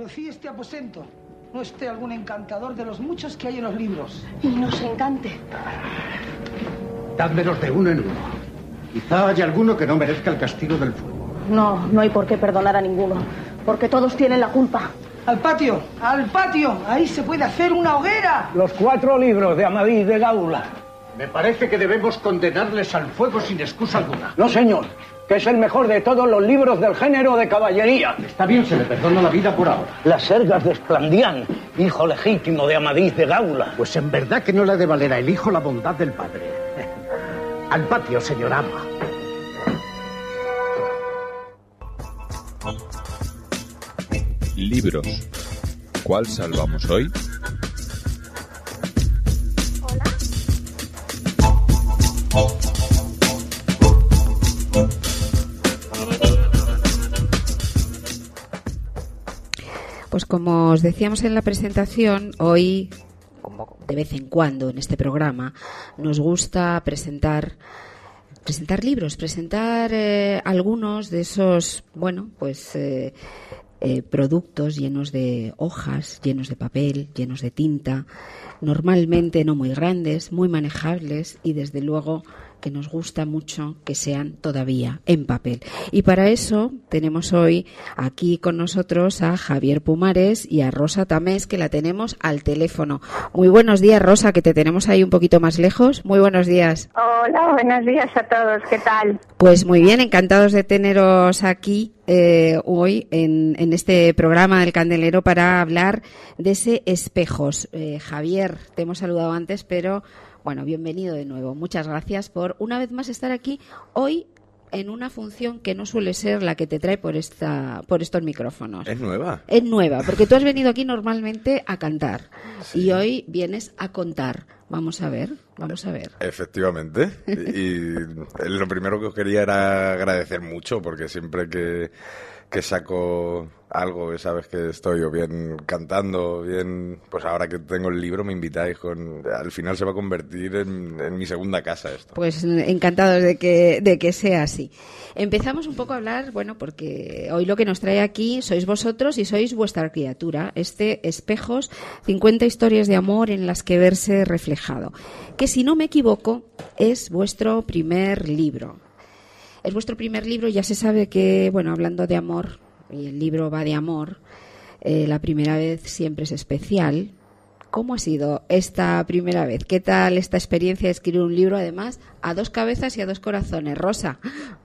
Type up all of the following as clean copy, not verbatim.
Oscurecí este aposento. No esté algún encantador de los muchos que hay en los libros. Y nos encante. Dádmelos de uno en uno. Quizá haya alguno que no merezca el castigo del fuego. No hay por qué perdonar a ninguno, porque todos tienen la culpa. ¡Al patio! ¡Al patio! Ahí se puede hacer una hoguera. Los 4 libros de Amadís de Gaula. Me parece que debemos condenarles al fuego sin excusa alguna. No, señor, que es el mejor de todos los libros del género de caballería. Está bien, se le perdona la vida por ahora. Las Sergas de Esplandián, hijo legítimo de Amadís de Gaula. Pues en verdad que no le ha de valer al hijo la bondad del padre. Al patio, señor ama. Libros. ¿Cuál salvamos hoy? Pues como os decíamos en la presentación, hoy, de vez en cuando en este programa, nos gusta presentar libros, presentar algunos de esos, productos llenos de hojas, llenos de papel, llenos de tinta, normalmente no muy grandes, muy manejables y desde luego que nos gusta mucho que sean todavía en papel. Y para eso tenemos hoy aquí con nosotros a Javier Pumares y a Rosa Tamés, que la tenemos al teléfono. Muy buenos días, Rosa, que te tenemos ahí un poquito más lejos. Muy buenos días. Hola, buenos días a todos. ¿Qué tal? Pues muy bien, encantados de teneros aquí hoy en este programa del Candelero para hablar de ese Espejos. Javier, te hemos saludado antes, pero bueno, bienvenido de nuevo. Muchas gracias por una vez más estar aquí hoy en una función que no suele ser la que te trae por estos micrófonos. ¿Es nueva? Es nueva, porque tú has venido aquí normalmente a cantar y hoy vienes a contar. Vamos a ver. Efectivamente. Y lo primero que os quería era agradecer mucho, porque siempre que saco algo, sabes que estoy o bien cantando, bien, pues ahora que tengo el libro me invitáis al final se va a convertir en mi segunda casa esto. Pues encantados de que sea así. Empezamos un poco a hablar, porque hoy lo que nos trae aquí sois vosotros y sois vuestra criatura, Espejos, 50 historias de amor en las que verse reflejado, que si no me equivoco es vuestro primer libro. Es vuestro primer libro, ya se sabe que, hablando de amor, y el libro va de amor, la primera vez siempre es especial. ¿Cómo ha sido esta primera vez? ¿Qué tal esta experiencia de escribir un libro, además, a 2 cabezas y a 2 corazones? Rosa.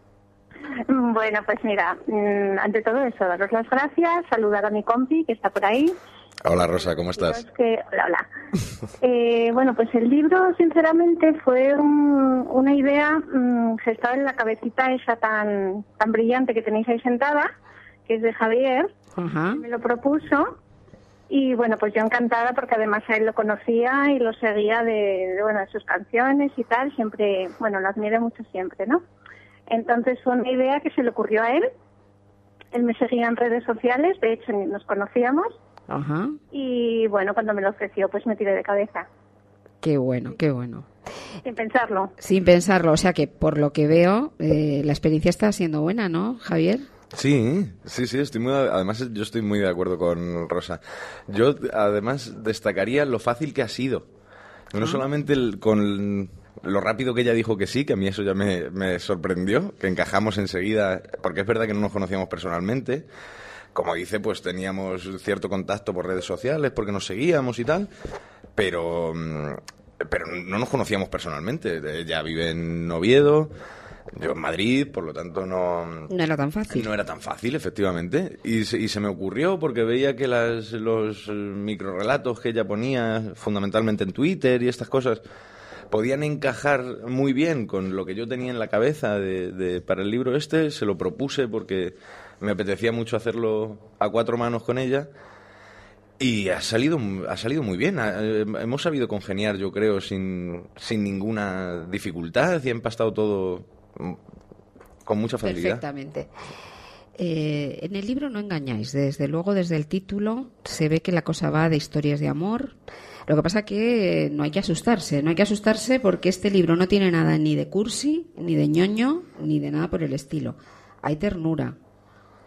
Bueno, pues mira, ante todo eso, daros las gracias, saludar a mi compi que está por ahí. Hola Rosa, ¿cómo estás? Hola. Bueno, pues el libro sinceramente fue una idea gestada en la cabecita esa tan brillante que tenéis ahí sentada, que es de Javier. Ajá. Me lo propuso y bueno, pues yo encantada porque además a él lo conocía y lo seguía de sus canciones y tal, siempre, lo admiré mucho siempre, ¿no? Entonces fue una idea que se le ocurrió a él. Él me seguía en redes sociales, de hecho nos conocíamos. Ajá. Y bueno, cuando me lo ofreció, pues me tiré de cabeza. Qué bueno. Sin pensarlo, o sea que por lo que veo, la experiencia está siendo buena, ¿no, Javier? Sí, además yo estoy muy de acuerdo con Rosa. Yo además destacaría lo fácil que ha sido. No solamente con lo rápido que ella dijo que sí, que a mí eso ya me sorprendió, que encajamos enseguida, porque es verdad que no nos conocíamos personalmente. Como dice, pues teníamos cierto contacto por redes sociales, porque nos seguíamos y tal, pero no nos conocíamos personalmente. Ella vive en Oviedo, yo en Madrid, por lo tanto no era tan fácil. No era tan fácil, efectivamente. Y se me ocurrió porque veía que los microrelatos que ella ponía, fundamentalmente en Twitter y estas cosas, podían encajar muy bien con lo que yo tenía en la cabeza para el libro este. Se lo propuse porque me apetecía mucho hacerlo a 4 manos con ella y ha salido muy bien. Hemos sabido congeniar, yo creo, sin ninguna dificultad y ha empastado todo con mucha facilidad. Perfectamente. En el libro no engañáis, desde luego desde el título se ve que la cosa va de historias de amor. Lo que pasa que no hay que asustarse porque este libro no tiene nada ni de cursi, ni de ñoño, ni de nada por el estilo. Hay ternura.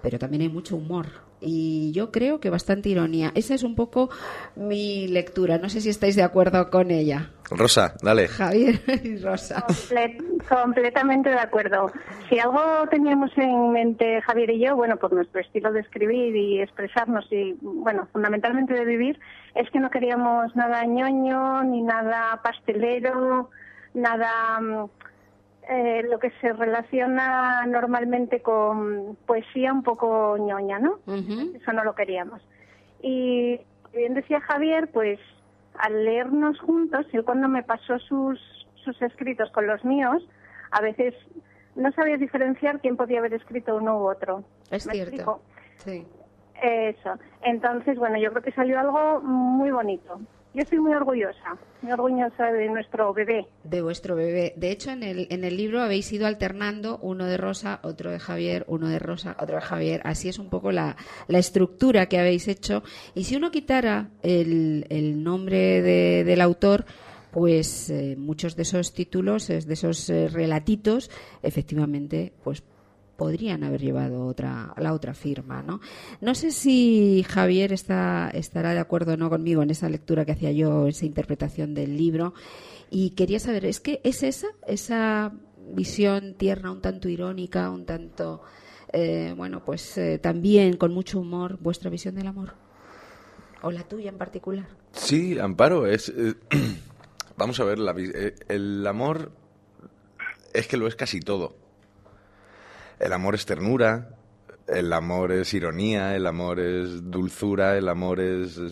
pero también hay mucho humor. Y yo creo que bastante ironía. Esa es un poco mi lectura. No sé si estáis de acuerdo con ella. Rosa, dale. Javier y Rosa. Completamente de acuerdo. Si algo teníamos en mente Javier y yo, bueno, por nuestro estilo de escribir y expresarnos y, bueno, fundamentalmente de vivir, es que no queríamos nada ñoño, ni nada pastelero, nada lo que se relaciona normalmente con poesía un poco ñoña, ¿no? Uh-huh. Eso no lo queríamos. Y bien decía Javier, pues al leernos juntos, él cuando me pasó sus escritos con los míos, a veces no sabía diferenciar quién podía haber escrito uno u otro. Es cierto. Sí. Eso. Entonces, bueno, yo creo que salió algo muy bonito. Yo estoy muy orgullosa de nuestro bebé. De vuestro bebé. De hecho, en el libro habéis ido alternando uno de Rosa, otro de Javier, uno de Rosa, otro de Javier. Así es un poco la estructura que habéis hecho. Y si uno quitara el nombre del autor, pues muchos de esos títulos, de esos relatitos, efectivamente, pues podrían haber llevado la otra firma, ¿no? No sé si Javier estará de acuerdo o no conmigo en esa lectura que hacía yo, esa interpretación del libro, y quería saber, ¿es que es esa visión tierna, un tanto irónica, un tanto, también con mucho humor, vuestra visión del amor? ¿O la tuya en particular? Sí, Amparo, vamos a ver, el amor es que lo es casi todo. El amor es ternura, el amor es ironía, el amor es dulzura, el amor es...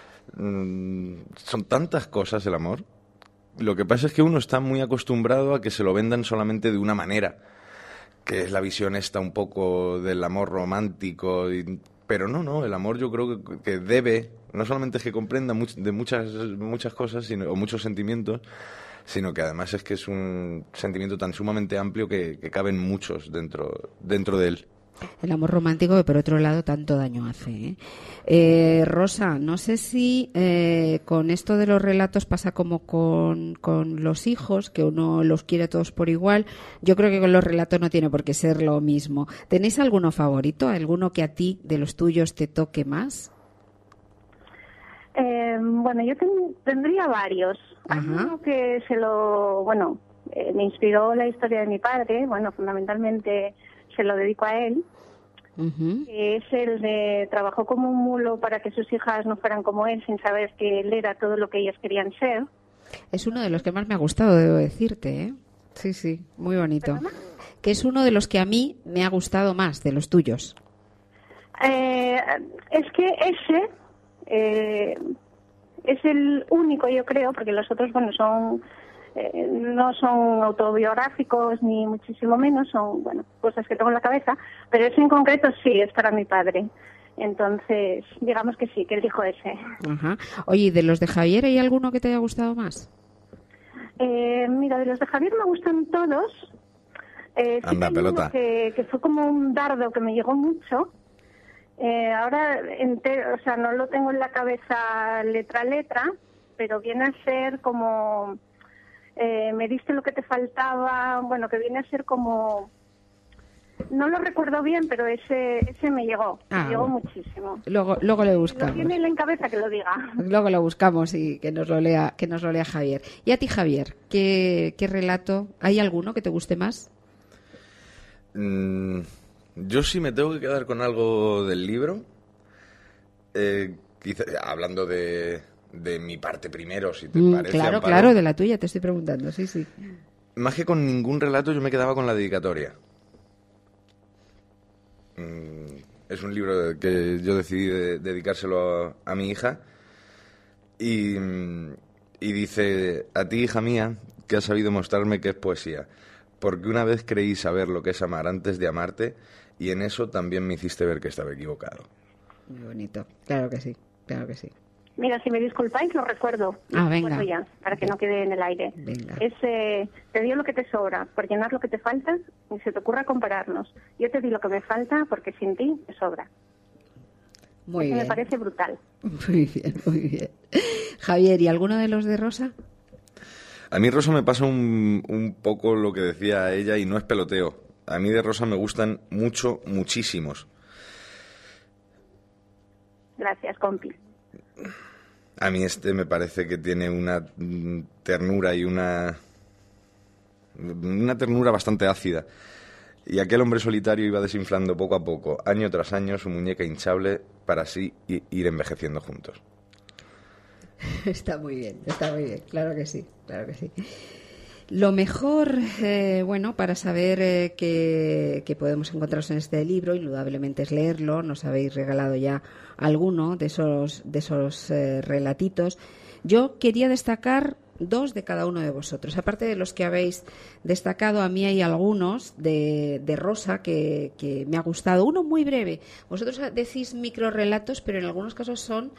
son tantas cosas el amor. Lo que pasa es que uno está muy acostumbrado a que se lo vendan solamente de una manera, que es la visión esta un poco del amor romántico. Pero no, el amor yo creo que debe, no solamente es que comprenda de muchas cosas o muchos sentimientos, sino que además es que es un sentimiento tan sumamente amplio que caben muchos dentro de él. El amor romántico que, por otro lado, tanto daño hace, ¿eh? Rosa, no sé si con esto de los relatos pasa como con los hijos, que uno los quiere a todos por igual. Yo creo que con los relatos no tiene por qué ser lo mismo. ¿Tenéis alguno favorito? ¿Alguno que a ti, de los tuyos, te toque más? Bueno, yo tendría varios. Hay uno que me inspiró la historia de mi padre. Bueno, fundamentalmente se lo dedico a él. Uh-huh. Que es el de trabajó como un mulo para que sus hijas no fueran como él, sin saber que él era todo lo que ellas querían ser. Es uno de los que más me ha gustado, debo decirte, ¿eh? Sí, muy bonito. ¿Perdona? Que es uno de los que a mí me ha gustado más, de los tuyos. Es que ese... es el único, yo creo, porque los otros, bueno, no son autobiográficos ni muchísimo menos, son, bueno, cosas que tengo en la cabeza, pero ese en concreto sí es para mi padre. Entonces, digamos que sí, que elijo ese. Ajá. Oye, ¿de los de Javier hay alguno que te haya gustado más? Mira, de los de Javier me gustan todos. Anda, pelota. Que fue como un dardo que me llegó mucho. Ahora no lo tengo en la cabeza letra a letra, pero viene a ser como me diste lo que te faltaba, bueno, que viene a ser como, no lo recuerdo bien, pero ese me llegó, me llegó muchísimo. Luego le buscamos. Lo tiene él en cabeza, que lo diga. Luego lo buscamos y que nos lo lea Javier. Y a ti, Javier, ¿qué relato? ¿Hay alguno que te guste más? Yo sí me tengo que quedar con algo del libro, quizá, hablando de mi parte primero, si te parece. Claro, de la tuya te estoy preguntando, sí. Más que con ningún relato, yo me quedaba con la dedicatoria. Es un libro que yo decidí dedicárselo a mi hija y dice: a ti, hija mía, que has sabido mostrarme que es poesía, porque una vez creí saber lo que es amar antes de amarte, y en eso también me hiciste ver que estaba equivocado. Muy bonito, claro que sí. Mira, si me disculpáis, lo recuerdo. Venga. Ya, para que no quede en el aire. Venga. Te dio lo que te sobra, por llenar lo que te falta, ni se te ocurra compararnos. Yo te di lo que me falta, porque sin ti me sobra. Muy Eso bien. me parece brutal. Muy bien. Javier, ¿y alguno de los de Rosa? A mí Rosa me pasa un poco lo que decía ella, y no es peloteo. A mí de Rosa me gustan muchísimos. Gracias, compi. A mí este me parece que tiene una ternura y una ternura bastante ácida. Y aquel hombre solitario iba desinflando poco a poco, año tras año, su muñeca hinchable para así ir envejeciendo juntos. Está muy bien, claro que sí, claro que sí. Lo mejor, para saber qué podemos encontrarnos en este libro, indudablemente es leerlo. Nos habéis regalado ya alguno de esos relatitos. Yo quería destacar 2 de cada uno de vosotros. Aparte de los que habéis destacado, a mí hay algunos de Rosa que me ha gustado. Uno muy breve. Vosotros decís microrelatos, pero en algunos casos son,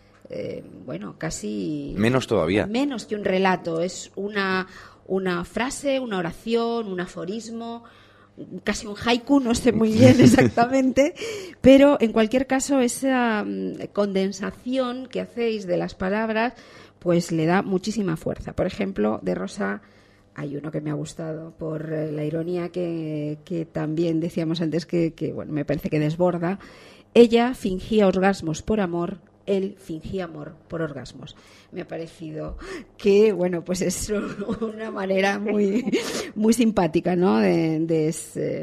casi... Menos todavía. Menos que un relato. Es una frase, una oración, un aforismo, casi un haiku, no sé muy bien exactamente, pero en cualquier caso esa condensación que hacéis de las palabras pues le da muchísima fuerza. Por ejemplo, de Rosa hay uno que me ha gustado por la ironía que también decíamos antes que me parece que desborda. Ella fingía orgasmos por amor, él fingía amor por orgasmos. Me ha parecido que, pues es una manera muy, muy simpática, ¿no? De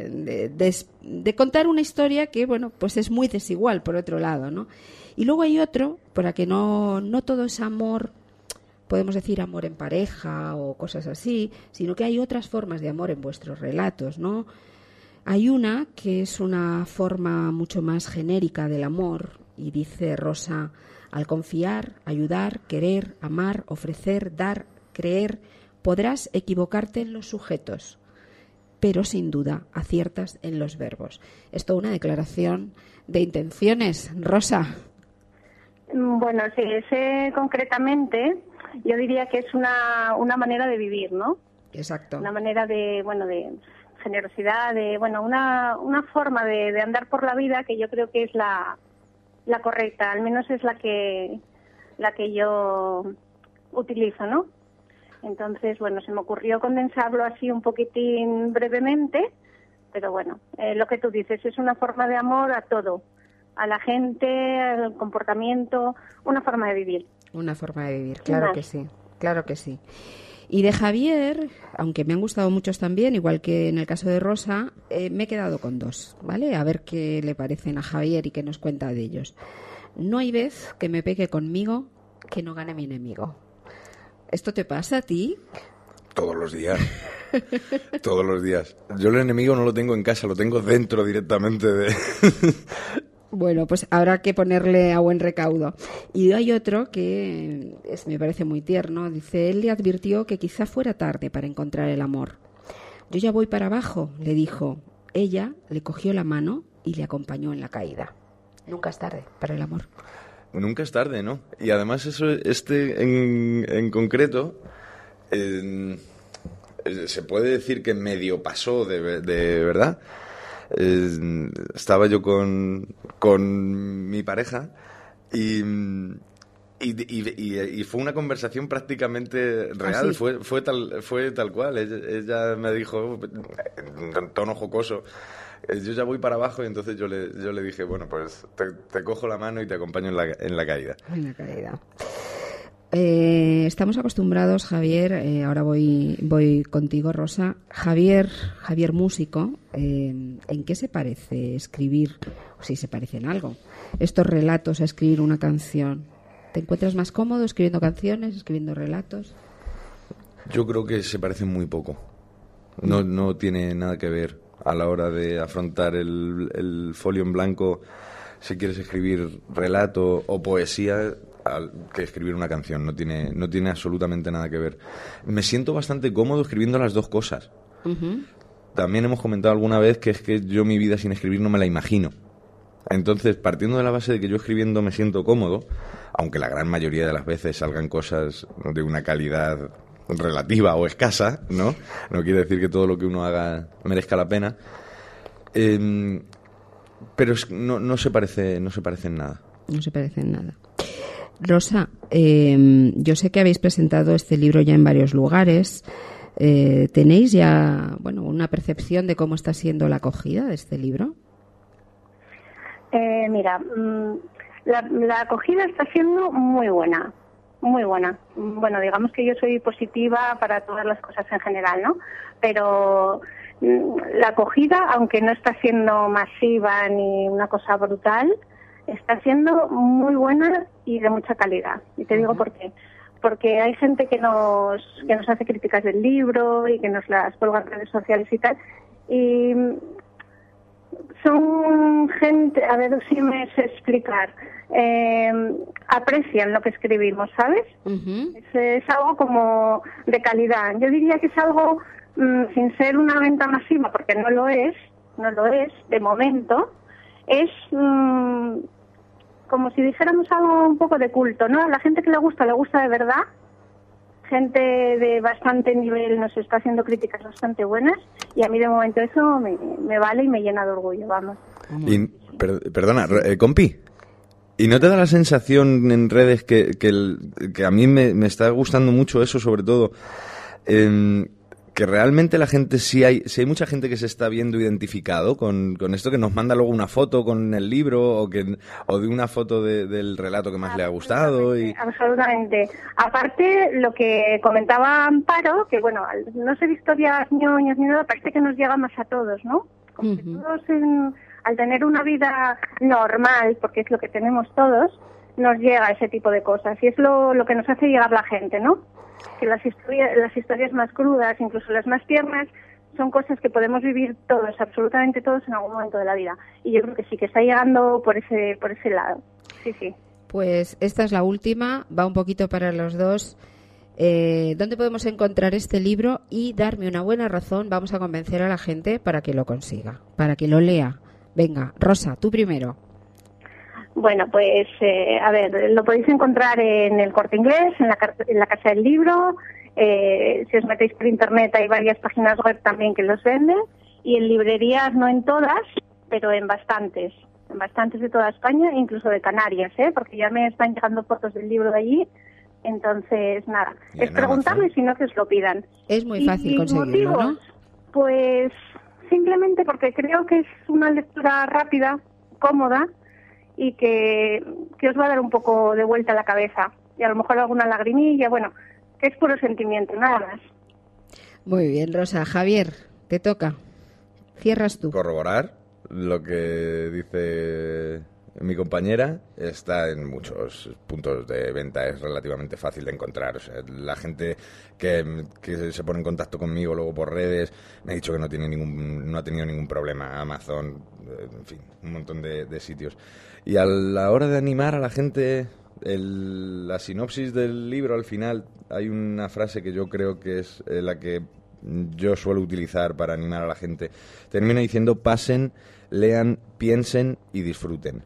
contar una historia que, pues es muy desigual, por otro lado, ¿no? Y luego hay otro, para que no todo es amor, podemos decir amor en pareja o cosas así, sino que hay otras formas de amor en vuestros relatos, ¿no? Hay una que es una forma mucho más genérica del amor, y dice Rosa: al confiar, ayudar, querer, amar, ofrecer, dar, creer, podrás equivocarte en los sujetos, pero sin duda aciertas en los verbos. Esto es una declaración de intenciones, Rosa. Bueno, sí, ese concretamente yo diría que es una manera de vivir, ¿no? Exacto. Una manera de generosidad, una forma de andar por la vida que yo creo que es la correcta, al menos es la que yo utilizo, ¿no? Entonces, se me ocurrió condensarlo así un poquitín brevemente, pero lo que tú dices es una forma de amor a todo, a la gente, al comportamiento, una forma de vivir. Una forma de vivir, claro que sí, claro que sí. Y de Javier, aunque me han gustado muchos también, igual que en el caso de Rosa, me he quedado con 2, ¿vale? A ver qué le parecen a Javier y qué nos cuenta de ellos. No hay vez que me pegue conmigo que no gane mi enemigo. ¿Esto te pasa a ti? Todos los días. Todos los días. Yo el enemigo no lo tengo en casa, lo tengo dentro directamente de... Bueno, pues habrá que ponerle a buen recaudo. Y hay otro que me parece muy tierno. Dice, él le advirtió que quizá fuera tarde para encontrar el amor. Yo ya voy para abajo, le dijo. Ella le cogió la mano y le acompañó en la caída. Nunca es tarde para el amor. Nunca es tarde, ¿no? Y además en concreto se puede decir que medio pasó de verdad. Estaba yo con mi pareja y fue una conversación prácticamente real. ¿Ah, sí? fue tal cual. Ella me dijo en tono jocoso, yo ya voy para abajo, y entonces yo le dije, pues te cojo la mano y te acompaño en la caída. En la caída. Estamos acostumbrados, Javier, ahora voy contigo, Rosa. Javier músico, ¿en qué se parece escribir, o si se parece en algo, estos relatos a escribir una canción? ¿Te encuentras más cómodo escribiendo canciones, escribiendo relatos? Yo creo que se parecen muy poco. No tiene nada que ver a la hora de afrontar el folio en blanco, si quieres escribir relato o poesía, que escribir una canción. No tiene absolutamente nada que ver. Me siento bastante cómodo escribiendo las dos cosas. Uh-huh. También hemos comentado alguna vez que es que yo mi vida sin escribir no me la imagino. Entonces, partiendo de la base de que yo escribiendo me siento cómodo, aunque la gran mayoría de las veces salgan cosas de una calidad relativa o escasa, ¿no? No quiere decir que todo lo que uno haga merezca la pena. Pero no se parece en nada. No se parece en nada. Rosa, yo sé que habéis presentado este libro ya en varios lugares. ¿Tenéis ya una percepción de cómo está siendo la acogida de este libro? Mira, La acogida está siendo muy buena, muy buena. Bueno, digamos que yo soy positiva para todas las cosas en general, ¿no? Pero la acogida, aunque no está siendo masiva ni una cosa brutal, está siendo muy buena y de mucha calidad. Y te digo por qué. Porque hay gente que nos hace críticas del libro y que nos las cuelga en redes sociales y tal. Y son gente, a ver si me sé explicar, aprecian lo que escribimos, ¿sabes? Es algo como de calidad. Yo diría que es algo, sin ser una venta masiva, porque no lo es, de momento, es como si dijéramos algo un poco de culto, ¿no? A la gente que le gusta de verdad. Gente de bastante nivel nos está haciendo críticas bastante buenas y a mí de momento eso me vale y me llena de orgullo, vamos. Y, perdona, compi, ¿y no te da la sensación en redes que a mí me está gustando mucho eso, sobre todo, que realmente la gente, si hay mucha gente que se está viendo identificado con esto, que nos manda luego una foto con el libro o de una foto del relato que más le ha gustado? Absolutamente. Aparte, lo que comentaba Amparo, que bueno, al no ser historias ñoñas ni nada, parece que nos llega más a todos, ¿no? Como que todos, al tener una vida normal, porque es lo que tenemos todos, nos llega ese tipo de cosas y es lo que nos hace llegar la gente, ¿no? Que las historias más crudas, incluso las más tiernas, son cosas que podemos vivir todos, absolutamente todos, en algún momento de la vida. Y yo creo que sí, que está llegando por ese lado. Sí, sí. Pues esta es la última, va un poquito para los dos. ¿Dónde podemos encontrar este libro? Y darme una buena razón, vamos a convencer a la gente para que lo consiga, para que lo lea. Venga, Rosa, tú primero. Bueno, pues, a ver, lo podéis encontrar en el Corte Inglés, en la Casa del Libro. Si os metéis por internet hay varias páginas web también que los venden. Y en librerías, no en todas, pero en bastantes de toda España, incluso de Canarias, porque ya me están llegando fotos del libro de allí. Entonces, nada, es preguntarme, si no que os lo pidan. Es muy fácil conseguirlo, motivos, ¿no? Pues simplemente porque creo que es una lectura rápida, cómoda, y que os va a dar un poco de vuelta a la cabeza. Y a lo mejor alguna lagrimilla, bueno, que es puro sentimiento, nada más. Muy bien, Rosa. Javier, te toca. Cierras tú. Corroborar lo que dice mi compañera. Está en muchos puntos de venta, es relativamente fácil de encontrar. O sea, la gente que se pone en contacto conmigo luego por redes me ha dicho que no ha tenido ningún problema. Amazon, en fin, un montón de sitios. Y a la hora de animar a la gente, la sinopsis del libro, al final, hay una frase que yo creo que es la que yo suelo utilizar para animar a la gente. Termina diciendo: pasen, lean, piensen y disfruten.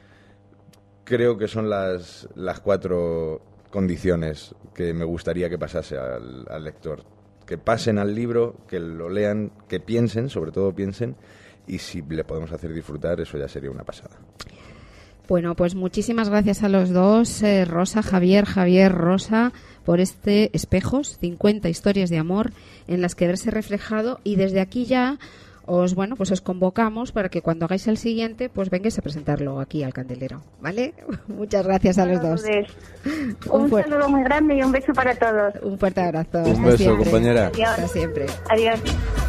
Creo que son las 4 condiciones que me gustaría que pasase al lector. Que pasen al libro, que lo lean, que piensen, sobre todo piensen, y si le podemos hacer disfrutar, eso ya sería una pasada. Bueno, pues muchísimas gracias a los dos, Rosa, Javier, Rosa, por este Espejos, 50 historias de amor en las que verse reflejado, y desde aquí ya os convocamos para que cuando hagáis el siguiente, pues vengáis a presentarlo aquí al Candelero, ¿vale? Muchas gracias a los dos. Un saludo muy grande y un beso para todos. Un fuerte abrazo. Un beso, compañera. Adiós. Hasta siempre. Adiós.